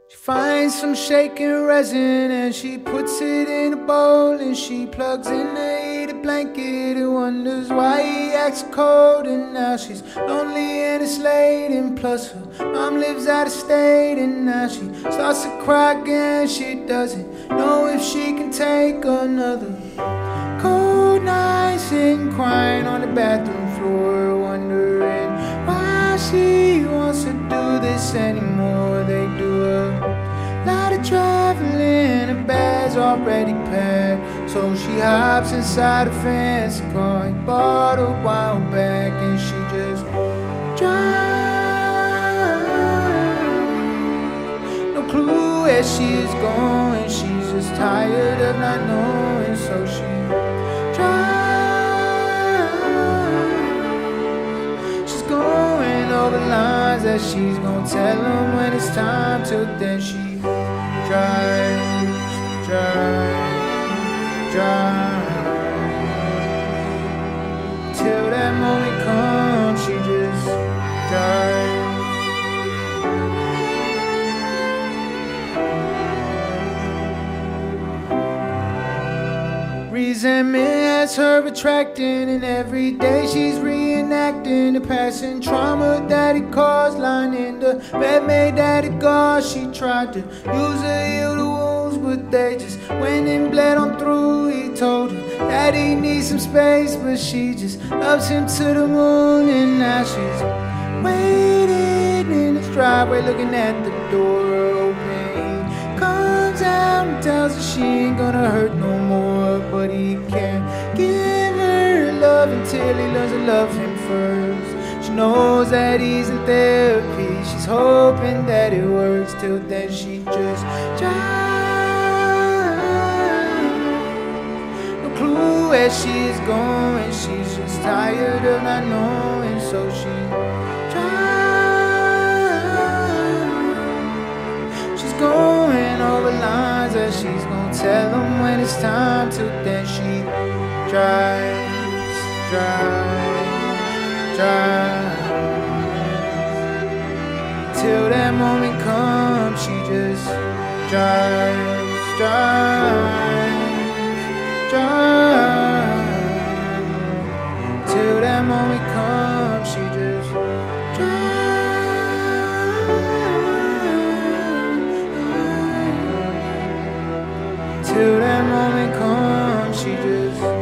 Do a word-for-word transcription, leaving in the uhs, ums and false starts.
She finds some shaking resin and she puts it in a bowl, and she plugs in the heated blanket and wonders why he acts cold. And now she's lonely and it's late, and plus her mom lives out of state, and now she starts to cry again. She doesn't know if she can take another cold night, sitting crying on the bathroom floor, wondering why she wants to do this anymore. They do a lot of traveling, her bag's already packed, so she hops inside a fancy car he bought a while back, and she just drives. No clue where she's going, she's just tired of not knowing, so she drives. She's going over lines that she's gonna tell him when it's time. Till then she drives, drives, drives. Till that moment comes, she just drives. Resentment has her attracting, and every day she's reenacting the past and trauma that it caused. Lying in the bed made that it gauze. She tried to use her heal the wounds, but they just went and bled on through. He told her that he needs some space, but she just loves him to the moon. And now she's waiting in his driveway, looking at the door open. He comes out and tells her she ain't gonna hurt no more, but he can't give her love until he learns to love him first. She knows that he's in therapy, she's hoping that it works. Till then she just drives. No clue where she's going, she's just tired of not knowing, so she drives. She's going over lines that she's gonna tell him when it's time. Till then she drives, drives, drives. Till that moment comes, she just drives, drives, drives. Till that moment comes, she just drives. Till that moment comes, she just